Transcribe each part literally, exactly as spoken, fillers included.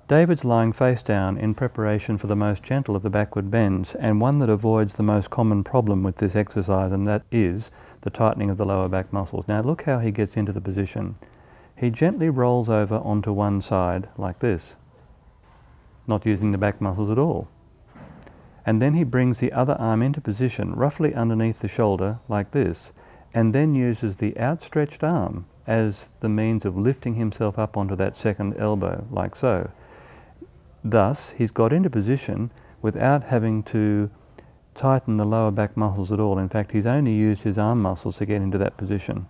David's lying face down in preparation for the most gentle of the backward bends, and one that avoids the most common problem with this exercise, and that is the tightening of the lower back muscles. Now look how he gets into the position. He gently rolls over onto one side like this, not using the back muscles at all. And then he brings the other arm into position, roughly underneath the shoulder like this, and then uses the outstretched arm as the means of lifting himself up onto that second elbow, like so. Thus, he's got into position without having to tighten the lower back muscles at all. In fact, he's only used his arm muscles to get into that position.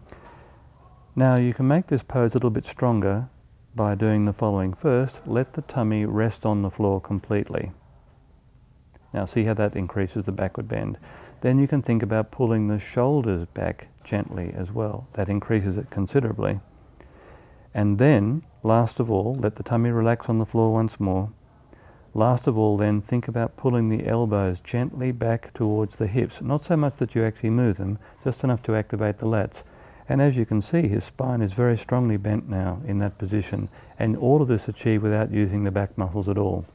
Now, you can make this pose a little bit stronger by doing the following. First, let the tummy rest on the floor completely. Now, see how that increases the backward bend. Then you can think about pulling the shoulders back gently as well. That increases it considerably. And then, last of all, let the tummy relax on the floor once more. Last of all, then, think about pulling the elbows gently back towards the hips. Not so much that you actually move them, just enough to activate the lats. And as you can see, his spine is very strongly bent now in that position, and all of this achieved without using the back muscles at all.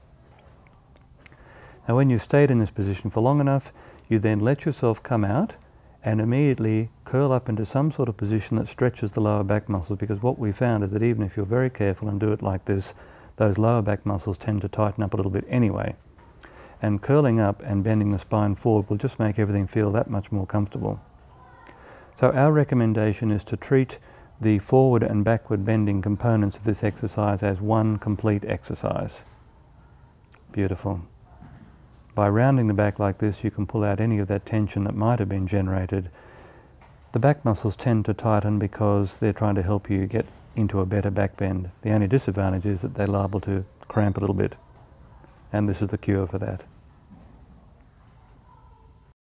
Now, when you've stayed in this position for long enough, you then let yourself come out and immediately curl up into some sort of position that stretches the lower back muscles, because what we found is that even if you're very careful and do it like this, those lower back muscles tend to tighten up a little bit anyway. And curling up and bending the spine forward will just make everything feel that much more comfortable. So our recommendation is to treat the forward and backward bending components of this exercise as one complete exercise. Beautiful. By rounding the back like this, you can pull out any of that tension that might have been generated. The back muscles tend to tighten because they're trying to help you get into a better back bend. The only disadvantage is that they're liable to cramp a little bit, and this is the cure for that.